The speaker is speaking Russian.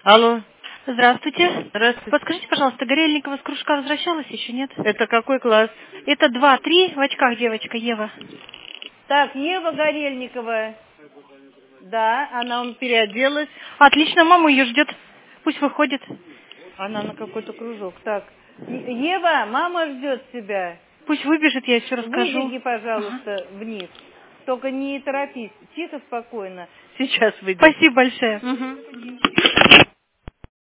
Алло. Здравствуйте. Здравствуйте. Подскажите, пожалуйста, Горельникова с кружка возвращалась еще, нет? Это какой класс? Это 2-3, в очках девочка, Ева. Так, Ева Горельникова. Да, она переоделась. Отлично, мама ее ждет. Пусть выходит. Она на какой-то кружок. Так, Ева, мама ждет тебя. Пусть выбежит, я все расскажу. Выбеги, пожалуйста, Ага. вниз. Только не торопись. Тихо, спокойно. Сейчас выйдет. Спасибо большое. Угу.